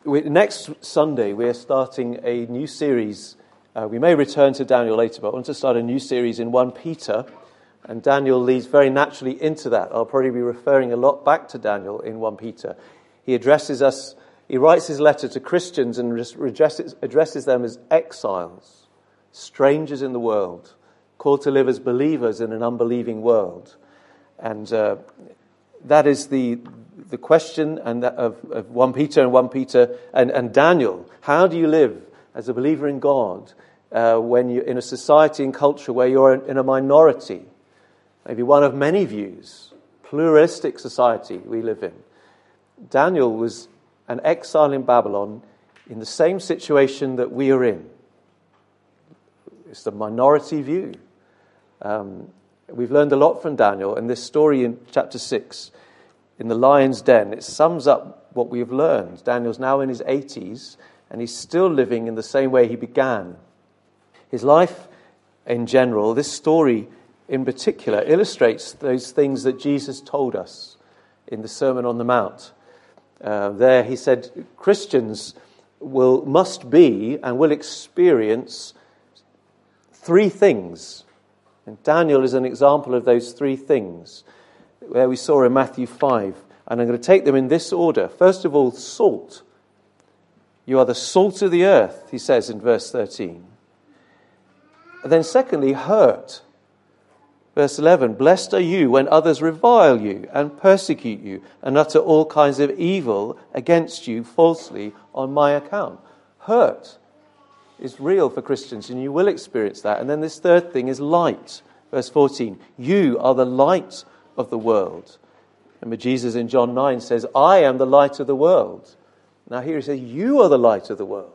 Next Sunday, we're starting a new series. We may return to Daniel later, but I want to start a new series in 1 Peter, and Daniel leads very naturally into that. I'll probably be referring a lot back to Daniel in 1 Peter. He addresses us, he writes his letter to Christians and addresses them as exiles, strangers in the world, called to live as believers in an unbelieving world. And that is the question of 1 Peter and 1 Peter and Daniel. How do you live as a believer in God when you're in a society and culture where you're in a minority? Maybe one of many views, pluralistic society we live in. Daniel was an exile in Babylon in the same situation that we are in. It's the minority view. We've learned a lot from Daniel, and this story in chapter 6, in the lion's den, it sums up what we've learned. Daniel's now in his 80s, and he's still living in the same way he began. His life in general, this story in particular, illustrates those things that Jesus told us in the Sermon on the Mount. There he said, Christians must be and will experience 3 things. And Daniel is an example of those 3 things, where we saw in Matthew 5. And I'm going to take them in this order. First of all, salt. You are the salt of the earth, he says in verse 13. And then secondly, hurt. Verse 11, blessed are you when others revile you and persecute you and utter all kinds of evil against you falsely on my account. Hurt is real for Christians, and you will experience that. And then this third thing is light. Verse 14, you are the light of the world. Remember, Jesus in John 9 says, I am the light of the world. Now here he says, you are the light of the world.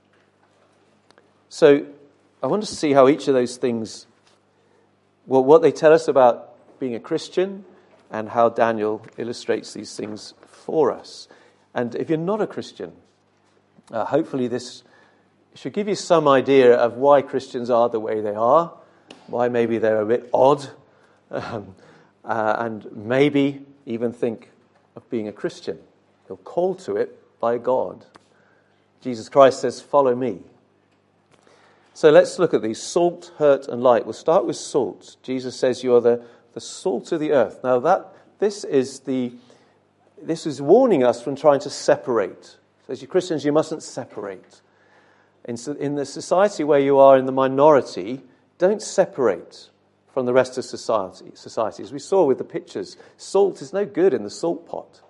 So I want to see how each of those things, well, what they tell us about being a Christian and how Daniel illustrates these things for us. And if you're not a Christian, hopefully this should give you some idea of why Christians are the way they are, why maybe they're a bit odd, and maybe even think of being a Christian. You're called to it by God. Jesus Christ says, follow me. So let's look at these, salt, hurt, and light. We'll start with salt. Jesus says you are the salt of the earth. Now this is warning us from trying to separate. So as you Christians, you mustn't separate. In the society where you are in the minority, don't separate from the rest of society. As we saw with the pictures, salt is no good in the salt pot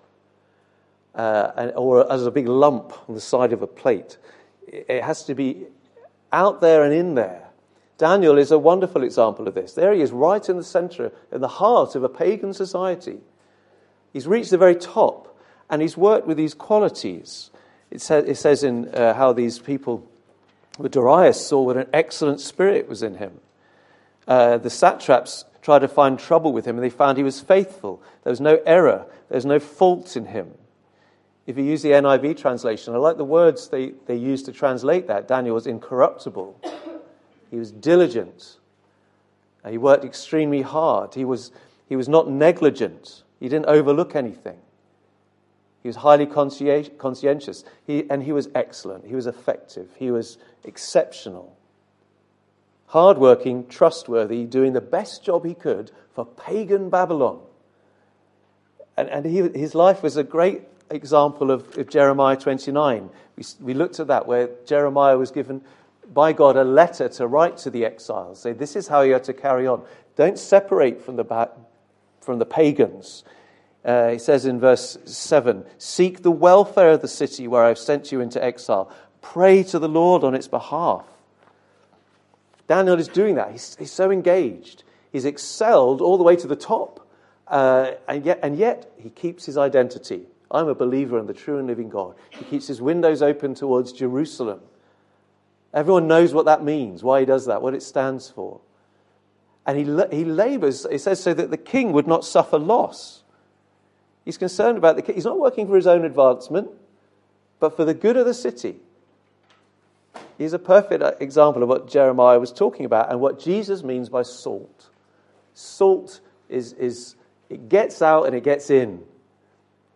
or as a big lump on the side of a plate. It has to be out there and in there. Daniel is a wonderful example of this. There he is, right in the center, in the heart of a pagan society. He's reached the very top, and he's worked with these qualities. It says in how these people, Darius saw what an excellent spirit was in him. The satraps tried to find trouble with him, and they found he was faithful. There was no error. There was no fault in him. If you use the NIV translation, I like the words they used to translate that. Daniel was incorruptible. He was diligent. He worked extremely hard. He was not negligent. He didn't overlook anything. He was highly conscientious. And he was excellent. He was effective. He was exceptional. Hardworking, trustworthy, doing the best job he could for pagan Babylon. And his life was a great example of Jeremiah 29. We looked at that, where Jeremiah was given by God a letter to write to the exiles. Say, this is how you are to carry on. Don't separate from the pagans. He says in verse 7, seek the welfare of the city where I've sent you into exile. Pray to the Lord on its behalf. Daniel is doing that. He's so engaged. He's excelled all the way to the top. And yet he keeps his identity. I'm a believer in the true and living God. He keeps his windows open towards Jerusalem. Everyone knows what that means, why he does that, what it stands for. And he labors, it says, so that the king would not suffer loss. He's concerned about the king. He's not working for his own advancement, but for the good of the city. He's a perfect example of what Jeremiah was talking about and what Jesus means by salt. Salt is it gets out and it gets in.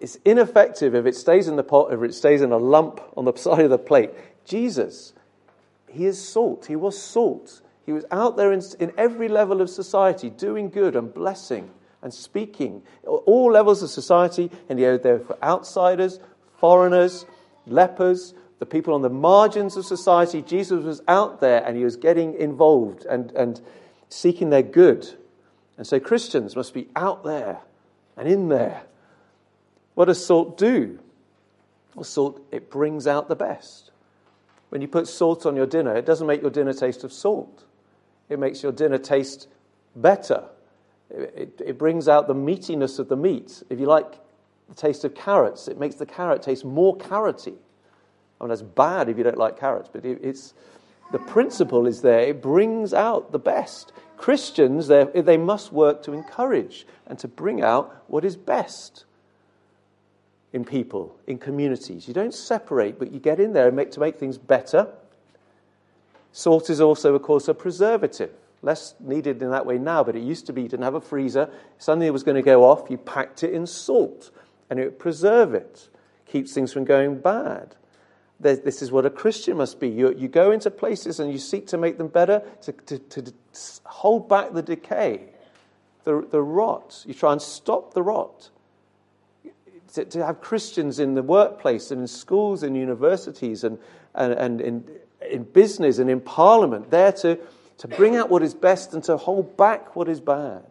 It's ineffective if it stays in the pot, if it stays in a lump on the side of the plate. Jesus, he is salt. He was salt. He was out there in every level of society, doing good and blessing and speaking. All levels of society, and he was there for outsiders, foreigners, lepers, the people on the margins of society. Jesus was out there and he was getting involved and seeking their good. And so Christians must be out there and in there. What does salt do? Well, salt, it brings out the best. When you put salt on your dinner, it doesn't make your dinner taste of salt. It makes your dinner taste better. It brings out the meatiness of the meat. If you like the taste of carrots, it makes the carrot taste more carroty. I mean, that's bad if you don't like carrots, but the principle is there. It brings out the best. Christians, they must work to encourage and to bring out what is best in people, in communities. You don't separate, but you get in there to make things better. Salt is also, of course, a preservative. Less needed in that way now, but it used to be you didn't have a freezer. Something was going to go off, you packed it in salt, and it would preserve it. Keeps things from going bad. This is what a Christian must be. You go into places and you seek to make them better, to hold back the decay, the rot. You try and stop the rot. To have Christians in the workplace and in schools and universities and in business and in parliament there to bring out what is best and to hold back what is bad.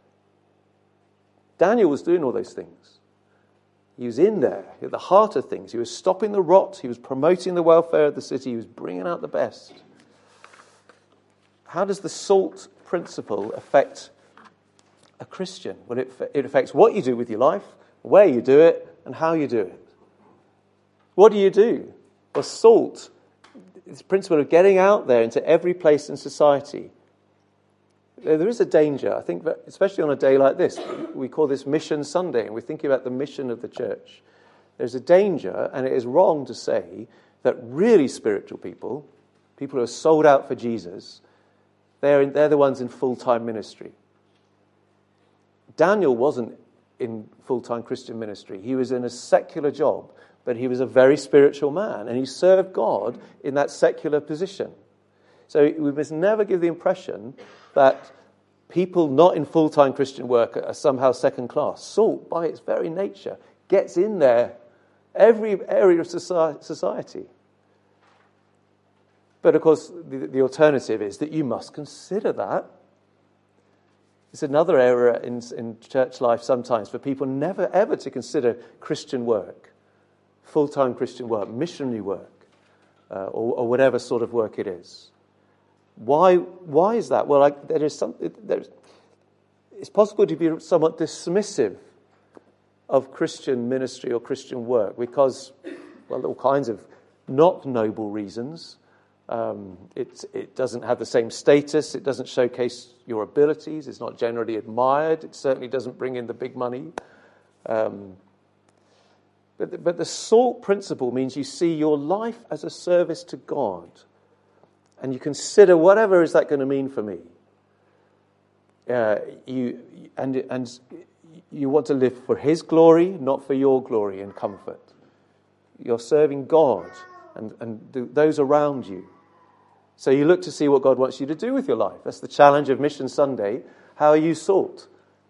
Daniel was doing all those things. He was in there at the heart of things. He was stopping the rot. He was promoting the welfare of the city. He was bringing out the best. How does the salt principle affect a Christian? Well, it affects what you do with your life, where you do it, and how you do it. What do you do? Well, salt, this principle of getting out there into every place in society. There is a danger, I think, that especially on a day like this. We call this Mission Sunday, and we're thinking about the mission of the church. There's a danger, and it is wrong to say that really spiritual people who are sold out for Jesus, they're the ones in full-time ministry. Daniel wasn't in full-time Christian ministry. He was in a secular job, but he was a very spiritual man, and he served God in that secular position. So we must never give the impression that people not in full-time Christian work are somehow second class. Salt, by its very nature, gets in there every area of society. But of course, the alternative is that you must consider that. It's another area in church life sometimes for people never ever to consider Christian work, full-time Christian work, missionary work, or whatever sort of work it is. Why is that? Well, it's possible to be somewhat dismissive of Christian ministry or Christian work because, well, all kinds of not noble reasons. It doesn't have the same status. It doesn't showcase your abilities. It's not generally admired. It certainly doesn't bring in the big money. But the salt principle means you see your life as a service to God. And you consider whatever is that going to mean for me. You want to live for His glory, not for your glory and comfort. You're serving God and those around you. So you look to see what God wants you to do with your life. That's the challenge of Mission Sunday. How are you salt?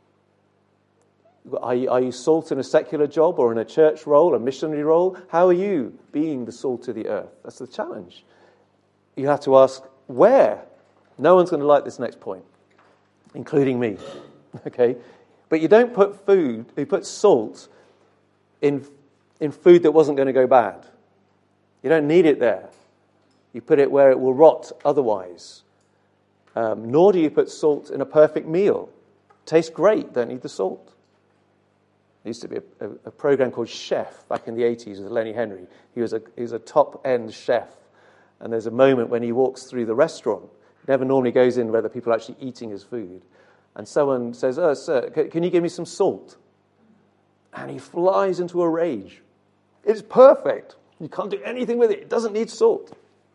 Are you salt in a secular job or in a church role, a missionary role? How are you being the salt of the earth? That's the challenge. You have to ask, where? No one's going to like this next point, including me. Okay? But you don't put salt in food that wasn't going to go bad. You don't need it there. You put it where it will rot otherwise. Nor do you put salt in a perfect meal. Tastes great, don't need the salt. There used to be a program called Chef back in the 80s with Lenny Henry. He was a top-end chef. And there's a moment when he walks through the restaurant. He never normally goes in where the people are actually eating his food. And someone says, "Oh, sir, can you give me some salt?" And he flies into a rage. It's perfect. You can't do anything with it. It doesn't need salt.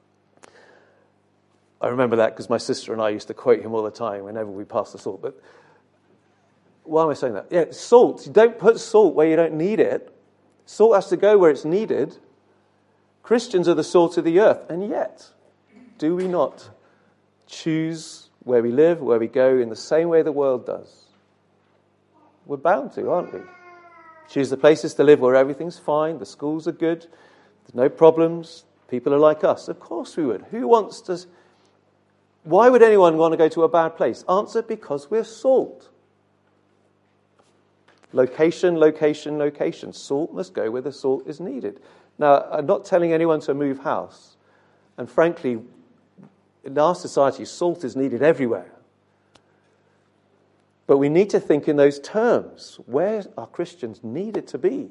I remember that because my sister and I used to quote him all the time whenever we passed the salt. But why am I saying that? Yeah, salt. You don't put salt where you don't need it. Salt has to go where it's needed. Christians are the salt of the earth. And yet, do we not choose where we live, where we go, in the same way the world does? We're bound to, aren't we? Choose the places to live where everything's fine, the schools are good, there's no problems, people are like us. Of course we would. Who wants to... Why would anyone want to go to a bad place? Answer, because we're salt. Location, location, location. Salt must go where the salt is needed. Now, I'm not telling anyone to move house. And frankly, in our society, salt is needed everywhere. But we need to think in those terms. Where are Christians needed to be?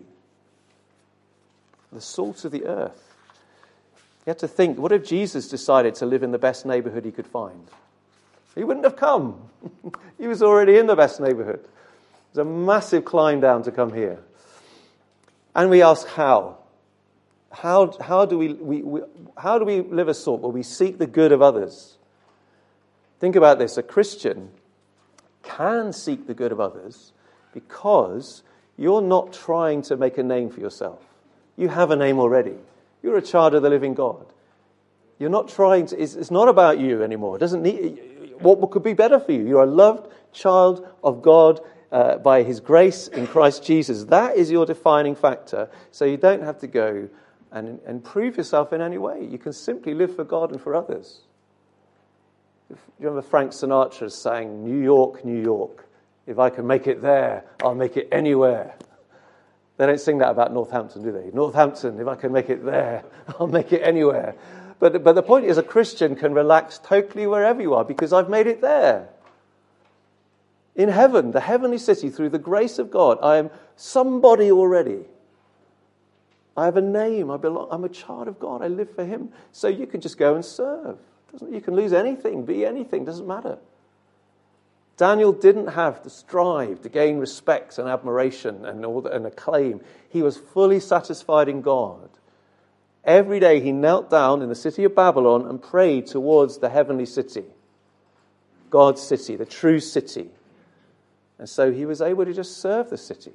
The salt of the earth. You have to think, what if Jesus decided to live in the best neighborhood he could find? He wouldn't have come. He was already in the best neighborhood. It was a massive climb down to come here. And we ask how? How do we live as salt? Well, we seek the good of others. Think about this. A Christian can seek the good of others because you're not trying to make a name for yourself. You have a name already. You're a child of the living God. You're not trying to... It's not about you anymore. It doesn't need... What could be better for you? You're a loved child of God by his grace in Christ Jesus. That is your defining factor. So you don't have to go and prove yourself in any way. You can simply live for God and for others. You remember Frank Sinatra saying, New York, New York. If I can make it there, I'll make it anywhere. They don't sing that about Northampton, do they? Northampton, if I can make it there, I'll make it anywhere. But the point is, a Christian can relax totally wherever you are because I've made it there. In heaven, the heavenly city, through the grace of God, I am somebody already. I have a name. I'm a child of God. I live for him. So you can just go and serve. You can lose anything, be anything, doesn't matter. Daniel didn't have to strive to gain respect and admiration and acclaim. He was fully satisfied in God. Every day he knelt down in the city of Babylon and prayed towards the heavenly city, God's city, the true city. And so he was able to just serve the city.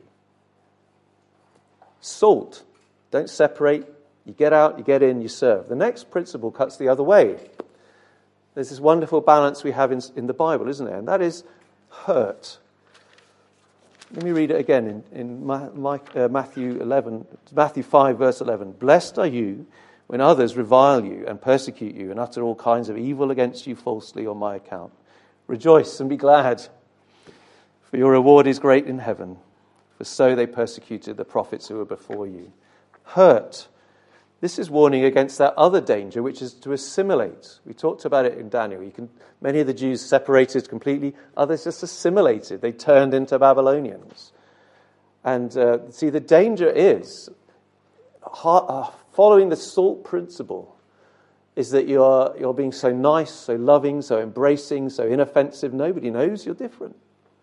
Salt. Don't separate. You get out, you get in, you serve. The next principle cuts the other way. There's this wonderful balance we have in the Bible, isn't there? And that is hurt. Let me read it again in Matthew 5, verse 11. Blessed are you when others revile you and persecute you and utter all kinds of evil against you falsely on my account. Rejoice and be glad, for your reward is great in heaven. For so they persecuted the prophets who were before you. Hurt. This is warning against that other danger, which is to assimilate. We talked about it in Daniel. Many of the Jews separated completely. Others just assimilated. They turned into Babylonians. And see, the danger is, following the salt principle, is that you're being so nice, so loving, so embracing, so inoffensive. Nobody knows you're different.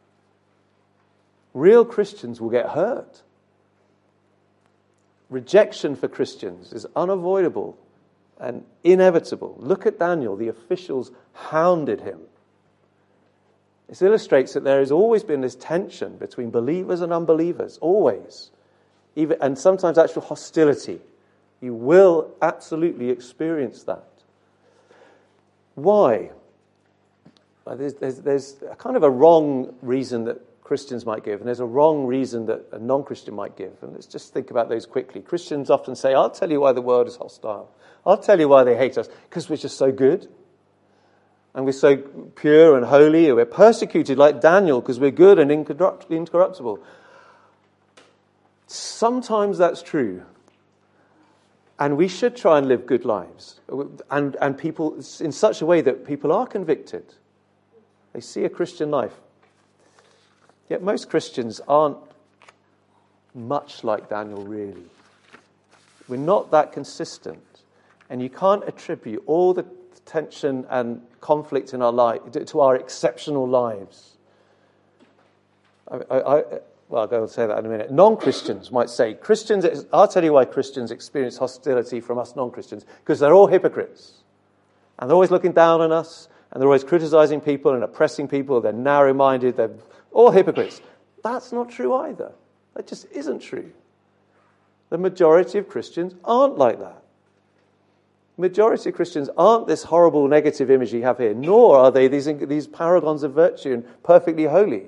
Real Christians will get hurt. Rejection for Christians is unavoidable and inevitable. Look at Daniel. The officials hounded him. This illustrates that there has always been this tension between believers and unbelievers, always. And sometimes actual hostility. You will absolutely experience that. Why? There's a kind of a wrong reason that Christians might give, and there's a wrong reason that a non-Christian might give. And let's just think about those quickly. Christians often say, I'll tell you why the world is hostile. I'll tell you why they hate us. Because we're just so good. And we're so pure and holy. And we're persecuted like Daniel because we're good and incorruptible. Sometimes that's true. And we should try and live good lives. And people in such a way that people are convicted. They see a Christian life. Yet most Christians aren't much like Daniel, really. We're not that consistent. And you can't attribute all the tension and conflict in our life to our exceptional lives. Well, I'll go and say that in a minute. Non-Christians might say, I'll tell you why Christians experience hostility from us non-Christians, because they're all hypocrites. And they're always looking down on us, and they're always criticizing people and oppressing people. They're narrow-minded, they're all hypocrites. That's not true either. That just isn't true. The majority of Christians aren't like that. The majority of Christians aren't this horrible negative image you have here, nor are they these paragons of virtue and perfectly holy.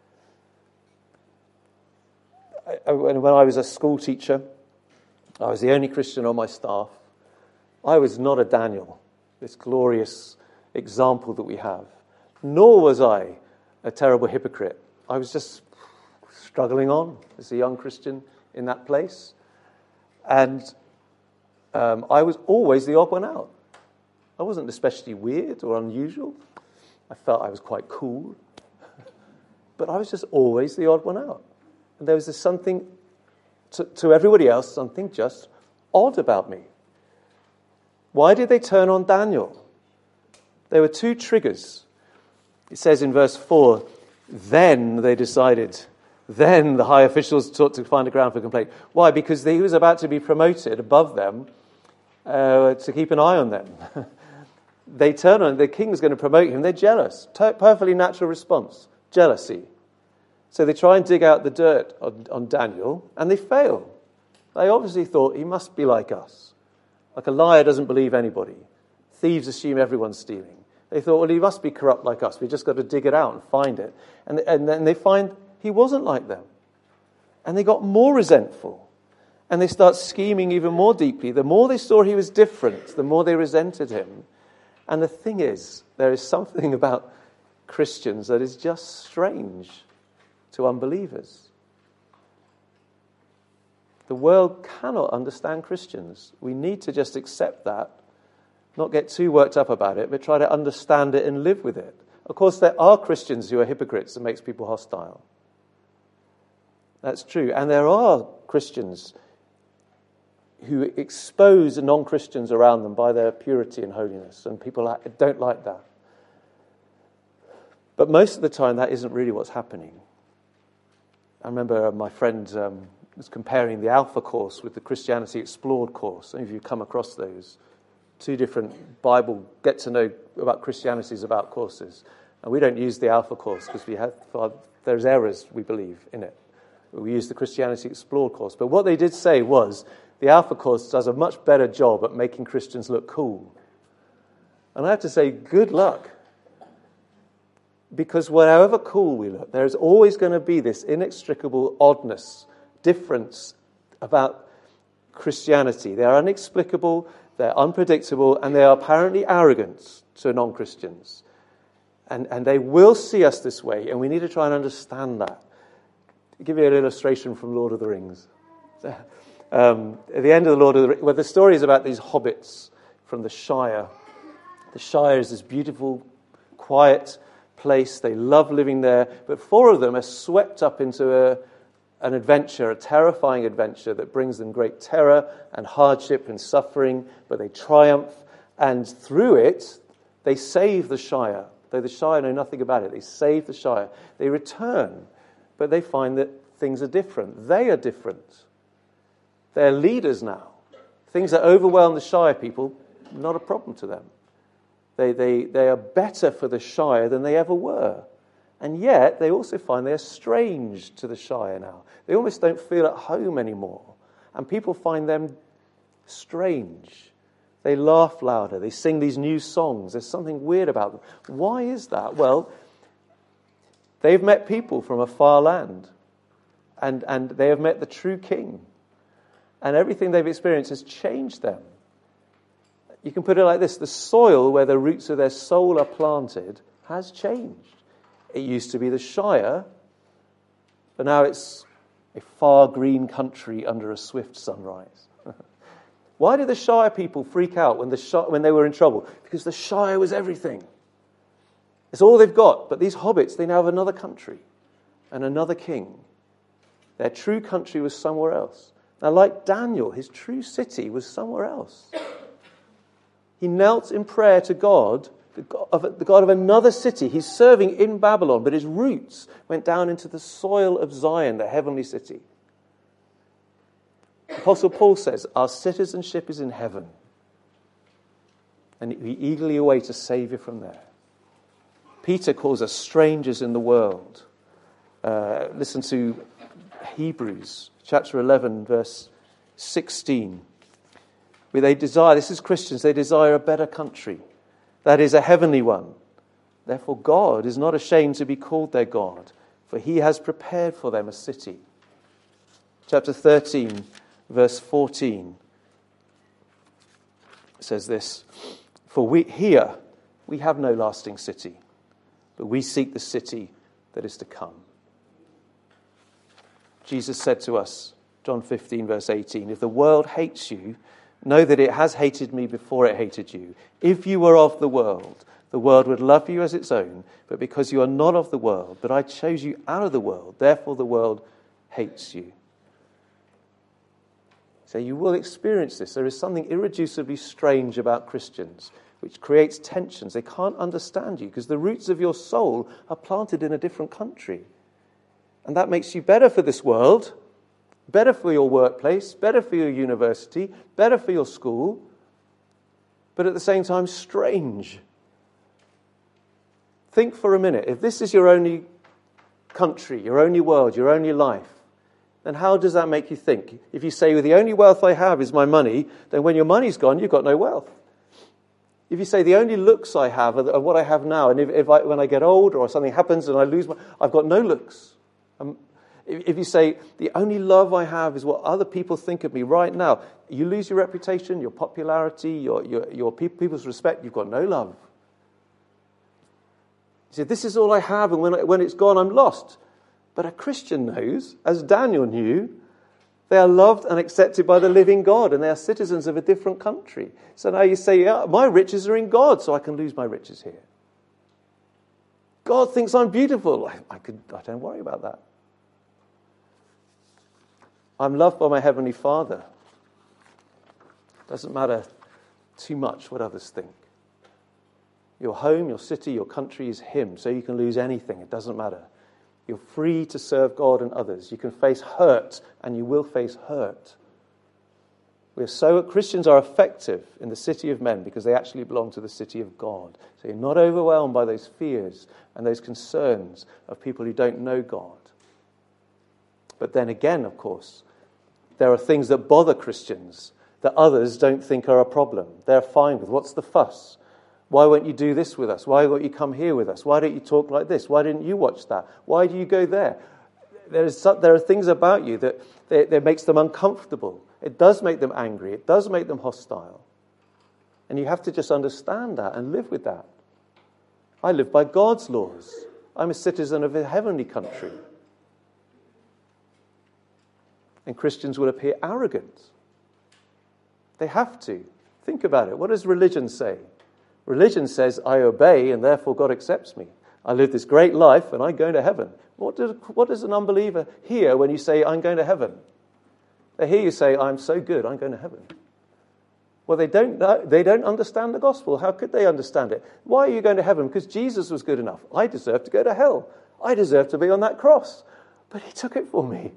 When I was a school teacher, I was the only Christian on my staff. I was not a Daniel, this glorious example that we have. Nor was I a terrible hypocrite. I was just struggling on as a young Christian in that place. And I was always the odd one out. I wasn't especially weird or unusual. I felt I was quite cool. But I was just always the odd one out. And there was this something, to everybody else, something just odd about me. Why did they turn on Daniel? There were two triggers. It says in verse 4, then they decided, then the high officials sought to find a ground for complaint. Why? Because he was about to be promoted above them to keep an eye on them. They turn on, the king was going to promote him, they're jealous. Perfectly natural response, jealousy. So they try and dig out the dirt on Daniel, and they fail. They obviously thought he must be like us. Like a liar doesn't believe anybody. Thieves assume everyone's stealing. They thought, well, he must be corrupt like us. We've just got to dig it out and find it. And then they find he wasn't like them. And they got more resentful. And they start scheming even more deeply. The more they saw he was different, the more they resented him. And the thing is, there is something about Christians that is just strange to unbelievers. The world cannot understand Christians. We need to just accept that, not get too worked up about it, but try to understand it and live with it. Of course, there are Christians who are hypocrites and makes people hostile. That's true. And there are Christians who expose non-Christians around them by their purity and holiness, and people don't like that. But most of the time, that isn't really what's happening. I remember my friend was comparing the Alpha course with the Christianity Explored course. Some of you have come across those. Two different Bible get-to-know about Christianities about courses. And we don't use the Alpha course because there's errors, we believe, in it. We use the Christianity Explored course. But what they did say was the Alpha course does a much better job at making Christians look cool. And I have to say, good luck. Because however cool we look, there's always going to be this inextricable oddness, difference about Christianity. They are inexplicable, they're unpredictable, and they are apparently arrogant to non-Christians. And they will see us this way, and we need to try and understand that. I'll give you an illustration from Lord of the Rings. At the end of the Lord of the Rings, the story is about these hobbits from the Shire. The Shire is this beautiful, quiet place. They love living there, but 4 of them are swept up into an adventure, a terrifying adventure that brings them great terror and hardship and suffering, but they triumph, and through it, they save the Shire. Though the Shire know nothing about it, they save the Shire. They return, but they find that things are different. They are different. They're leaders now. Things that overwhelm the Shire people, not a problem to them. They are better for the Shire than they ever were. And yet, they also find they're strange to the Shire now. They almost don't feel at home anymore. And people find them strange. They laugh louder. They sing these new songs. There's something weird about them. Why is that? Well, they've met people from a far land. And they have met the true king. And everything they've experienced has changed them. You can put it like this. The soil where the roots of their soul are planted has changed. It used to be the Shire, but now it's a far green country under a swift sunrise. Why did the Shire people freak out when they were in trouble? Because the Shire was everything. It's all they've got. But these hobbits, they now have another country and another king. Their true country was somewhere else. Now, like Daniel, his true city was somewhere else. He knelt in prayer to God, the God of another city. He's serving in Babylon, but his roots went down into the soil of Zion, the heavenly city. Apostle Paul says, our citizenship is in heaven. And we eagerly await a Saviour from there. Peter calls us strangers in the world. Listen to Hebrews chapter 11, verse 16. Where they desire, this is Christians, they desire a better country. That is a heavenly one. Therefore God is not ashamed to be called their God, for he has prepared for them a city. Chapter 13, verse 14 says this, for we have no lasting city, but we seek the city that is to come. Jesus said to us, John 15, verse 18, if the world hates you, know that it has hated me before it hated you. If you were of the world would love you as its own, but because you are not of the world, but I chose you out of the world, therefore the world hates you. So you will experience this. There is something irreducibly strange about Christians, which creates tensions. They can't understand you because the roots of your soul are planted in a different country. And that makes you better for this world, better for your workplace, better for your university, better for your school, but at the same time strange. Think for a minute, if this is your only country, your only world, your only life, then how does that make you think? If you say, well, the only wealth I have is my money, then when your money's gone, you've got no wealth. If you say, the only looks I have are what I have now, and when I get older or something happens and I lose I've got no looks. If you say, the only love I have is what other people think of me right now, you lose your reputation, your popularity, your people's respect, you've got no love. You say, this is all I have, and when it's gone, I'm lost. But a Christian knows, as Daniel knew, they are loved and accepted by the living God, and they are citizens of a different country. So now you say, yeah, my riches are in God, so I can lose my riches here. God thinks I'm beautiful. I don't worry about that. I'm loved by my Heavenly Father. Doesn't matter too much what others think. Your home, your city, your country is Him, so you can lose anything. It doesn't matter. You're free to serve God and others. You can face hurt, and you will face hurt. Christians are effective in the city of men because they actually belong to the city of God. So you're not overwhelmed by those fears and those concerns of people who don't know God. But then again, of course, there are things that bother Christians that others don't think are a problem. They're fine with. What's the fuss? Why won't you do this with us? Why won't you come here with us? Why don't you talk like this? Why didn't you watch that? Why do you go there? There are things about you that makes them uncomfortable. It does make them angry. It does make them hostile. And you have to just understand that and live with that. I live by God's laws. I'm a citizen of a heavenly country. And Christians will appear arrogant. They have to. Think about it. What does religion say? Religion says, I obey and therefore God accepts me. I live this great life and I'm going to heaven. What does an unbeliever hear when you say, I'm going to heaven? They hear you say, I'm so good, I'm going to heaven. Well, they don't understand the gospel. How could they understand it? Why are you going to heaven? Because Jesus was good enough. I deserve to go to hell. I deserve to be on that cross. But He took it for me.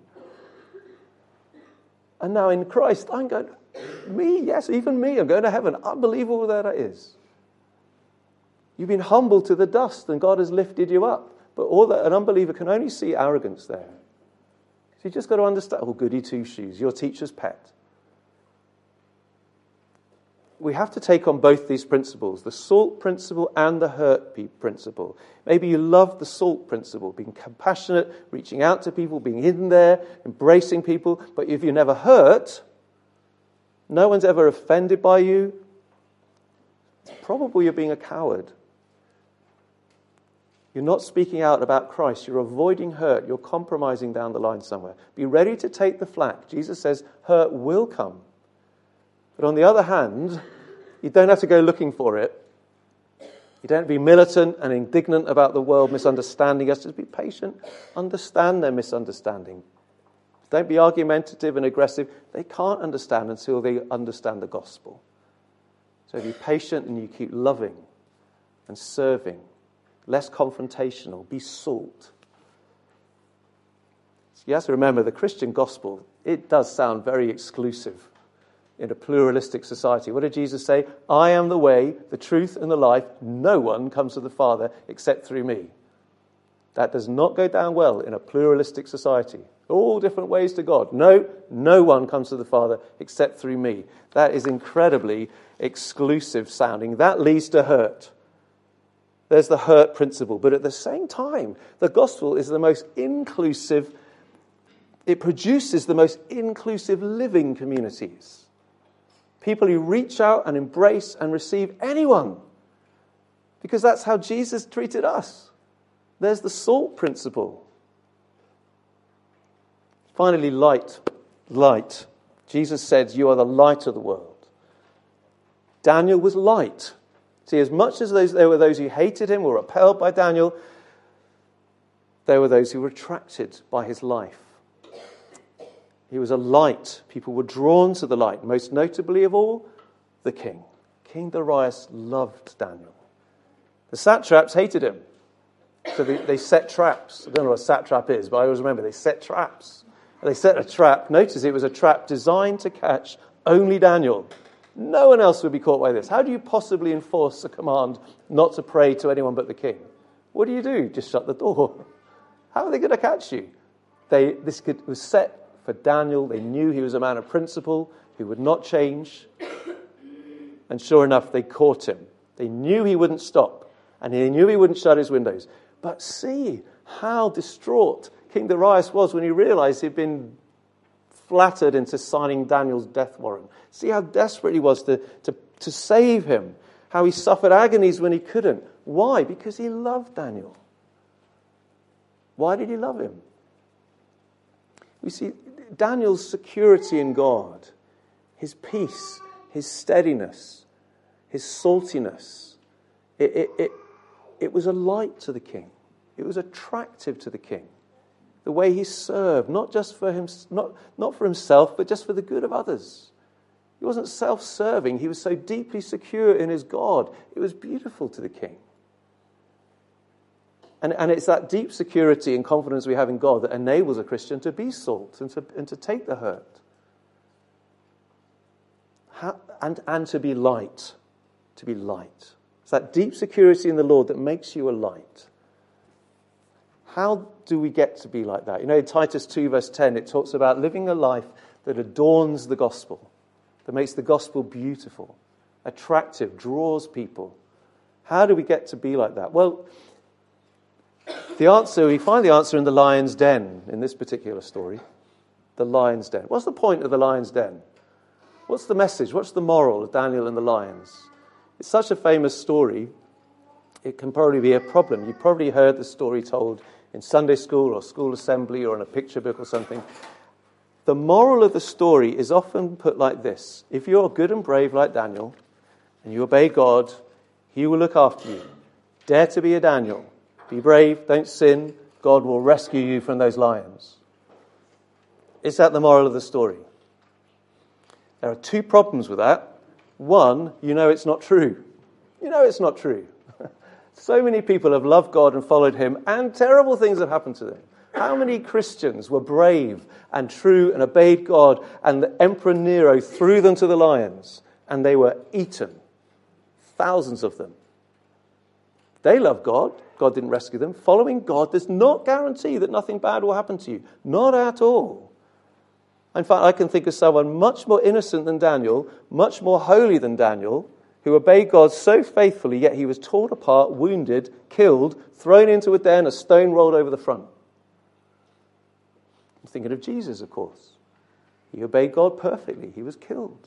And now in Christ, I'm going, even me, I'm going to heaven. Unbelievable that is. You've been humbled to the dust and God has lifted you up. But all that an unbeliever can only see arrogance there. So you just got to understand, goody two-shoes, your teacher's pet. We have to take on both these principles, the salt principle and the hurt principle. Maybe you love the salt principle, being compassionate, reaching out to people, being in there, embracing people. But if you're never hurt, no one's ever offended by you, it's probably you're being a coward. You're not speaking out about Christ. You're avoiding hurt. You're compromising down the line somewhere. Be ready to take the flak. Jesus says hurt will come. But on the other hand, you don't have to go looking for it. You don't be militant and indignant about the world misunderstanding us. Just be patient. Understand their misunderstanding. Don't be argumentative and aggressive. They can't understand until they understand the gospel. So be patient and you keep loving and serving. Less confrontational. Be salt. So you have to remember the Christian gospel, it does sound very exclusive in a pluralistic society. What did Jesus say? I am the way, the truth, and the life. No one comes to the Father except through me. That does not go down well in a pluralistic society. All different ways to God. No one comes to the Father except through me. That is incredibly exclusive sounding. That leads to hurt. There's the hurt principle. But at the same time, the gospel is the most inclusive. It produces the most inclusive living communities. People who reach out and embrace and receive anyone. Because that's how Jesus treated us. There's the salt principle. Finally, light. Light. Jesus said, "You are the light of the world." Daniel was light. See, as much as there were those who hated him or repelled by Daniel, there were those who were attracted by his life. He was a light. People were drawn to the light. Most notably of all, the king. King Darius loved Daniel. The satraps hated him. So they set traps. I don't know what a satrap is, but I always remember they set traps. They set a trap. Notice it was a trap designed to catch only Daniel. No one else would be caught by this. How do you possibly enforce a command not to pray to anyone but the king? What do? Just shut the door. How are they going to catch you? This was set for Daniel. They knew he was a man of principle who would not change. And sure enough, they caught him. They knew he wouldn't stop. And they knew he wouldn't shut his windows. But see how distraught King Darius was when he realized he'd been flattered into signing Daniel's death warrant. See how desperate he was to save him. How he suffered agonies when he couldn't. Why? Because he loved Daniel. Why did he love him? We see Daniel's security in God, his peace, his steadiness, his saltiness. It was a light to the king. It was attractive to the king. The way he served, not just for him, not for himself, but just for the good of others. He wasn't self-serving. He was so deeply secure in his God. It was beautiful to the king. And it's that deep security and confidence we have in God that enables a Christian to be salt and to take the hurt. And to be light. To be light. It's that deep security in the Lord that makes you a light. How do we get to be like that? You know, in Titus 2 verse 10, it talks about living a life that adorns the gospel, that makes the gospel beautiful, attractive, draws people. How do we get to be like that? Well, we find the answer in the lion's den in this particular story. The lion's den. What's the point of the lion's den? What's the message? What's the moral of Daniel and the lions? It's such a famous story, it can probably be a problem. You've probably heard the story told in Sunday school or school assembly or in a picture book or something. The moral of the story is often put like this. If you're good and brave like Daniel, and you obey God, he will look after you. Dare to be a Daniel. Be brave, don't sin. God will rescue you from those lions. Is that the moral of the story? There are two problems with that. One, you know it's not true. You know it's not true. So many people have loved God and followed him, and terrible things have happened to them. How many Christians were brave and true and obeyed God, and the Emperor Nero threw them to the lions, and they were eaten? Thousands of them. They love God. God didn't rescue them. Following God does not guarantee that nothing bad will happen to you. Not at all. In fact, I can think of someone much more innocent than Daniel, much more holy than Daniel, who obeyed God so faithfully, yet he was torn apart, wounded, killed, thrown into a den, a stone rolled over the front. I'm thinking of Jesus, of course. He obeyed God perfectly. He was killed.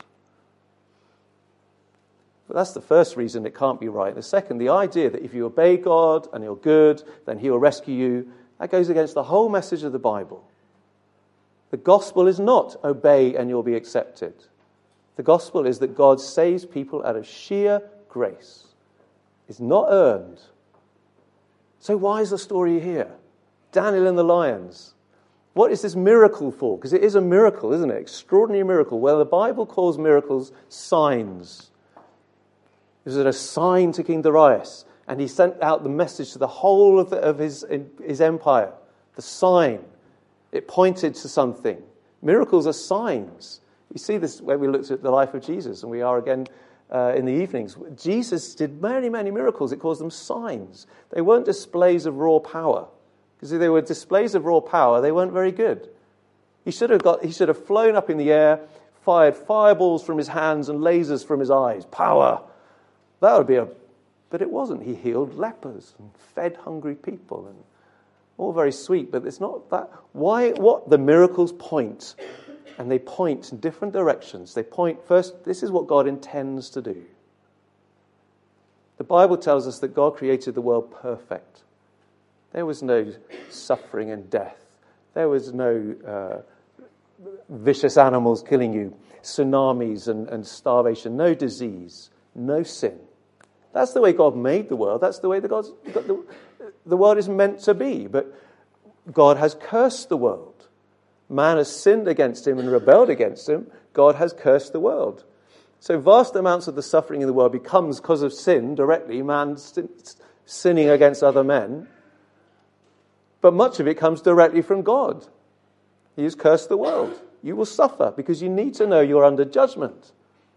But that's the first reason it can't be right. The second, the idea that if you obey God and you're good, then he will rescue you, that goes against the whole message of the Bible. The gospel is not obey and you'll be accepted. The gospel is that God saves people out of sheer grace. It's not earned. So why is the story here? Daniel and the lions. What is this miracle for? Because it is a miracle, isn't it? Extraordinary miracle. Well, the Bible calls miracles signs. It was a sign to King Darius, and he sent out the message to the whole of his empire. The sign. It pointed to something. Miracles are signs. We see this when we looked at the life of Jesus, and we are again in the evenings. Jesus did many, many miracles. It calls them signs. They weren't displays of raw power. Because if they were displays of raw power, they weren't very good. He should have flown up in the air, fired fireballs from his hands and lasers from his eyes. Power. That would be but it wasn't. He healed lepers and fed hungry people, and all very sweet, but it's not that. What the miracles point, and they point in different directions. They point first, this is what God intends to do. The Bible tells us that God created the world perfect. There was no suffering and death. There was no vicious animals killing you, tsunamis and starvation, no disease, no sin. That's the way God made the world. That's the way the world is meant to be. But God has cursed the world. Man has sinned against him and rebelled against him. God has cursed the world. So vast amounts of the suffering in the world becomes because of sin directly, man sinning against other men. But much of it comes directly from God. He has cursed the world. You will suffer because you need to know you're under judgment.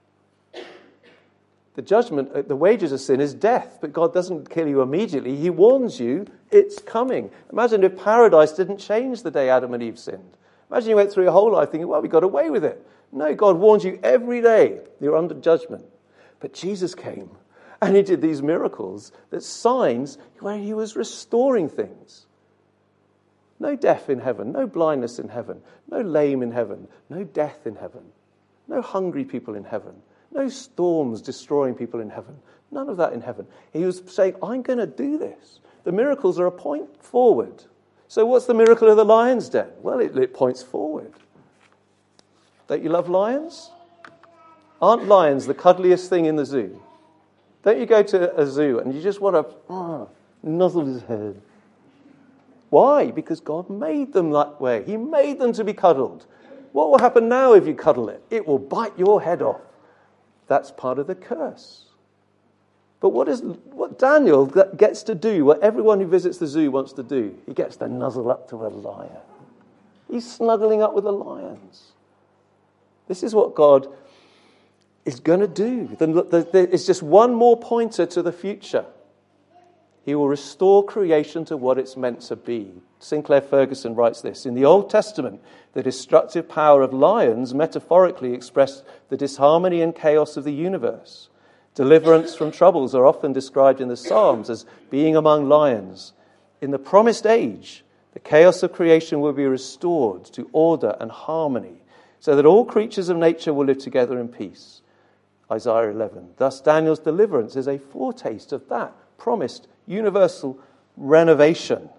The judgment, the wages of sin is death, but God doesn't kill you immediately. He warns you it's coming. Imagine if paradise didn't change the day Adam and Eve sinned. Imagine you went through your whole life thinking, well, we got away with it. No, God warns you every day you're under judgment. But Jesus came and he did these miracles, that signs where he was restoring things. No deaf in heaven, no blindness in heaven, no lame in heaven, no death in heaven, no hungry people in heaven. No storms destroying people in heaven. None of that in heaven. He was saying, I'm going to do this. The miracles are a point forward. So what's the miracle of the lion's den? Well, it points forward. Don't you love lions? Aren't lions the cuddliest thing in the zoo? Don't you go to a zoo and you just want to nuzzle his head? Why? Because God made them that way. He made them to be cuddled. What will happen now if you cuddle it? It will bite your head off. That's part of the curse. But what Daniel gets to do, what everyone who visits the zoo wants to do, he gets to nuzzle up to a lion. He's snuggling up with the lions. This is what God is going to do. It's just one more pointer to the future. He will restore creation to what it's meant to be. Sinclair Ferguson writes this: in the Old Testament, the destructive power of lions metaphorically expressed the disharmony and chaos of the universe. Deliverance from troubles are often described in the Psalms as being among lions. In the promised age, the chaos of creation will be restored to order and harmony, so that all creatures of nature will live together in peace. Isaiah 11. Thus, Daniel's deliverance is a foretaste of that promised universal renovation.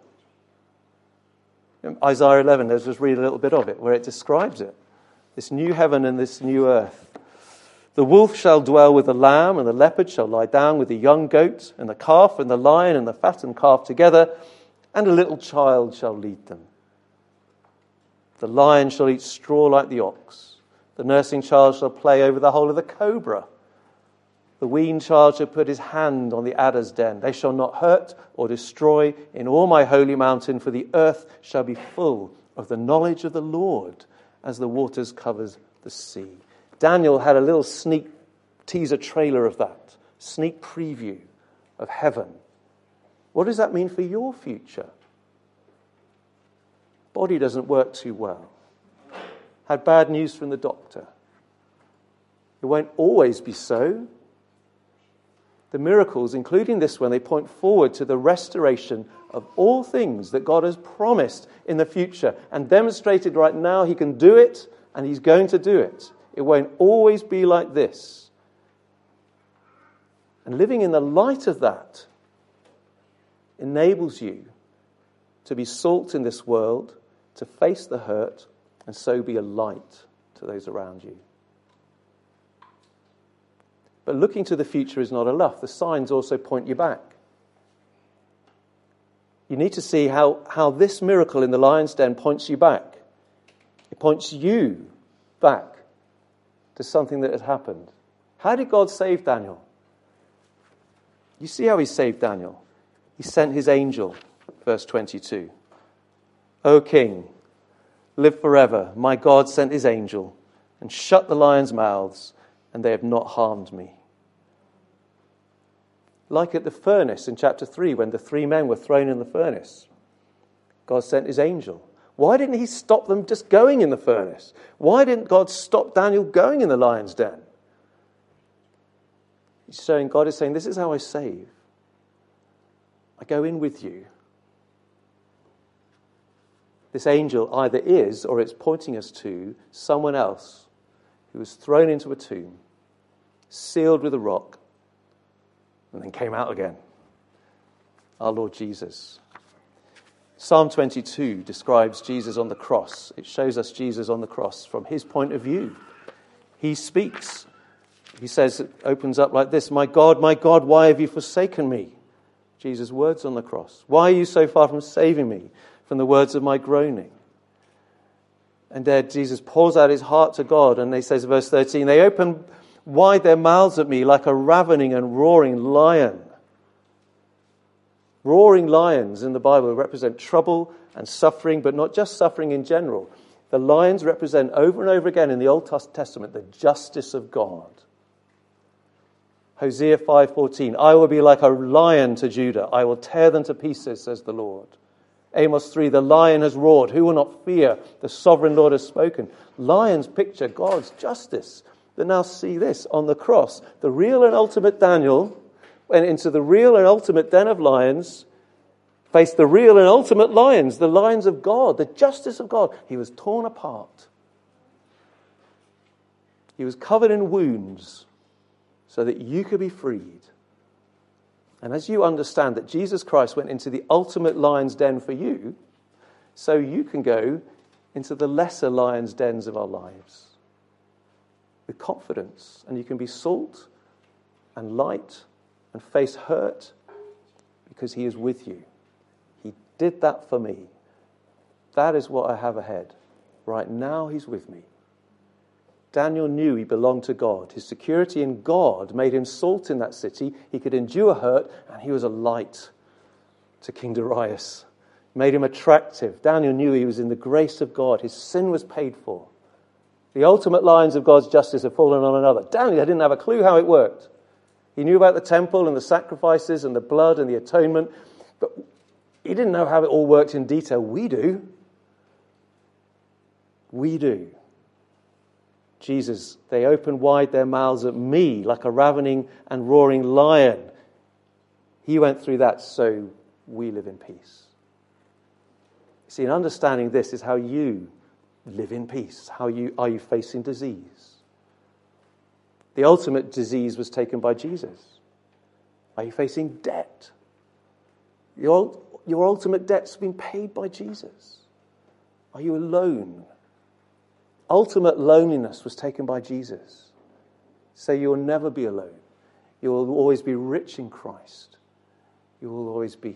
In Isaiah 11, let's just read a little bit of it, where it describes it. This new heaven and this new earth. The wolf shall dwell with the lamb, and the leopard shall lie down with the young goat, and the calf and the lion and the fattened calf together, and a little child shall lead them. The lion shall eat straw like the ox. The nursing child shall play over the hole of the cobra. The weaned child shall put his hand on the adder's den. They shall not hurt or destroy in all my holy mountain, for the earth shall be full of the knowledge of the Lord as the waters covers the sea. Daniel had a little sneak teaser trailer of that, sneak preview of heaven. What does that mean for your future? Body doesn't work too well. Had bad news from the doctor. It won't always be so. The miracles, including this one, they point forward to the restoration of all things that God has promised in the future and demonstrated right now he can do it and he's going to do it. It won't always be like this. And living in the light of that enables you to be salt in this world, to face the hurt, and so be a light to those around you. But looking to the future is not enough. The signs also point you back. You need to see how this miracle in the lion's den points you back. It points you back to something that had happened. How did God save Daniel? You see how he saved Daniel. He sent his angel, verse 22. O king, live forever. My God sent his angel and shut the lions' mouths, and they have not harmed me. Like at the furnace in chapter 3, when the three men were thrown in the furnace. God sent his angel. Why didn't he stop them just going in the furnace? Why didn't God stop Daniel going in the lion's den? God is saying, this is how I save. I go in with you. This angel either is, or it's pointing us to, someone else who was thrown into a tomb, sealed with a rock, and then came out again. Our Lord Jesus. Psalm 22 describes Jesus on the cross. It shows us Jesus on the cross from his point of view. He speaks. He says, it opens up like this, my God, why have you forsaken me? Jesus' words on the cross. Why are you so far from saving me from the words of my groaning? And there Jesus pours out his heart to God, and he says, verse 13, they open wide their mouths at me like a ravening and roaring lion. Roaring lions in the Bible represent trouble and suffering, but not just suffering in general. The lions represent over and over again in the Old Testament the justice of God. Hosea 5:14, I will be like a lion to Judah. I will tear them to pieces, says the Lord. Amos 3, the lion has roared. Who will not fear? The sovereign Lord has spoken. Lions picture God's justice. But now see this, on the cross, the real and ultimate Daniel went into the real and ultimate den of lions, faced the real and ultimate lions, the lions of God, the justice of God. He was torn apart. He was covered in wounds so that you could be freed. And as you understand that Jesus Christ went into the ultimate lion's den for you, so you can go into the lesser lion's dens of our lives with confidence. And you can be salt and light and face hurt because he is with you. He did that for me. That is what I have ahead. Right now he's with me. Daniel knew he belonged to God. His security in God made him salt in that city. He could endure hurt, and he was a light to King Darius. Made him attractive. Daniel knew he was in the grace of God. His sin was paid for. The ultimate lines of God's justice have fallen on another. Daniel didn't have a clue how it worked. He knew about the temple and the sacrifices and the blood and the atonement, but he didn't know how it all worked in detail. We do. We do. Jesus, they open wide their mouths at me like a ravening and roaring lion. He went through that so we live in peace. See, in understanding this is how you live in peace. Are you facing disease? The ultimate disease was taken by Jesus. Are you facing debt? Your ultimate debt's been paid by Jesus. Are you alone? Ultimate loneliness was taken by Jesus. So you will never be alone. You will always be rich in Christ. You will always be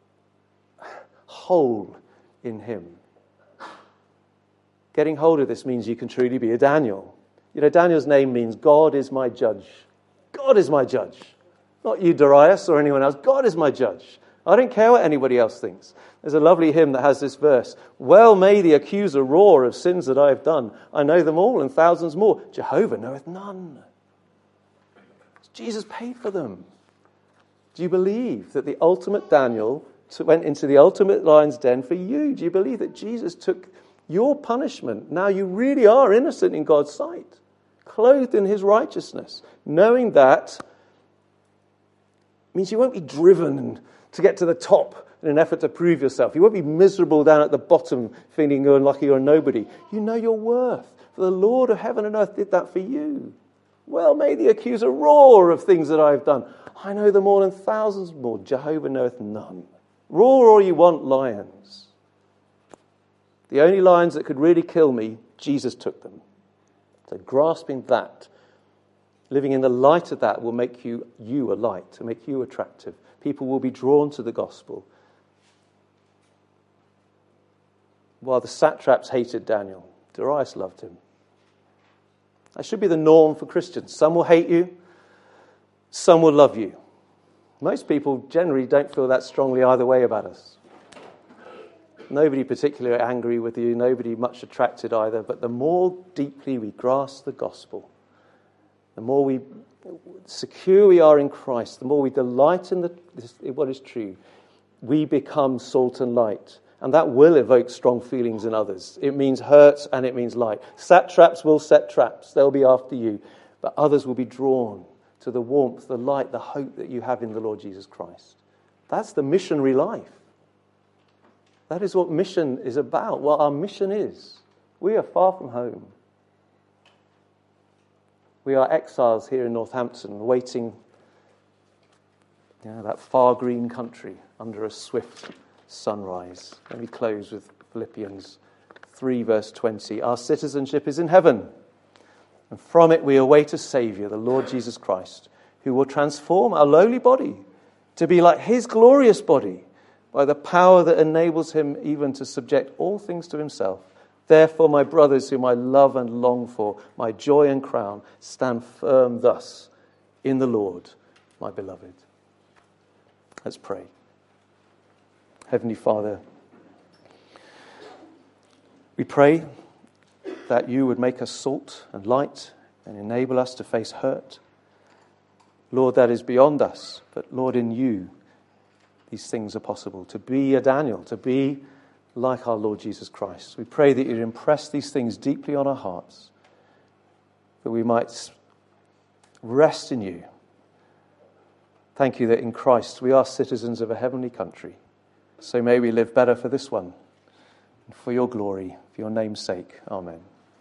whole in him. Getting hold of this means you can truly be a Daniel. You know, Daniel's name means God is my judge. God is my judge. Not you, Darius, or anyone else. God is my judge. I don't care what anybody else thinks. There's a lovely hymn that has this verse. Well may the accuser roar of sins that I have done. I know them all and thousands more. Jehovah knoweth none. Jesus paid for them. Do you believe that the ultimate Daniel went into the ultimate lion's den for you? Do you believe that Jesus took your punishment? Now you really are innocent in God's sight, clothed in his righteousness. Knowing that means you won't be driven to get to the top in an effort to prove yourself. You won't be miserable down at the bottom feeling you're unlucky or nobody. You know your worth. For the Lord of heaven and earth did that for you. Well may the accuser roar of things that I have done. I know them all and thousands more. Jehovah knoweth none. Roar all you want, lions. The only lions that could really kill me, Jesus took them. So grasping that, living in the light of that will make you a light, to make you attractive. People will be drawn to the gospel. While the satraps hated Daniel, Darius loved him. That should be the norm for Christians. Some will hate you, some will love you. Most people generally don't feel that strongly either way about us. Nobody particularly angry with you, nobody much attracted either, but the more deeply we grasp the gospel, the more secure we are in Christ, the more we delight in what is true, we become salt and light. And that will evoke strong feelings in others. It means hurt and it means light. Satraps will set traps. They'll be after you. But others will be drawn to the warmth, the light, the hope that you have in the Lord Jesus Christ. That's the missionary life. That is what mission is about, what our mission is. We are far from home. We are exiles here in Northampton, waiting that far green country under a swift sunrise. Let me close with Philippians 3, verse 20. Our citizenship is in heaven, and from it we await a Saviour, the Lord Jesus Christ, who will transform our lowly body to be like his glorious body by the power that enables him even to subject all things to himself. Therefore, my brothers, whom I love and long for, my joy and crown, stand firm thus in the Lord, my beloved. Let's pray. Heavenly Father, we pray that you would make us salt and light and enable us to face hurt. Lord, that is beyond us, but Lord, in you, these things are possible. To be a Daniel, to be like our Lord Jesus Christ. We pray that you'd impress these things deeply on our hearts, that we might rest in you. Thank you that in Christ we are citizens of a heavenly country. So may we live better for this one, and for your glory, for your name's sake. Amen.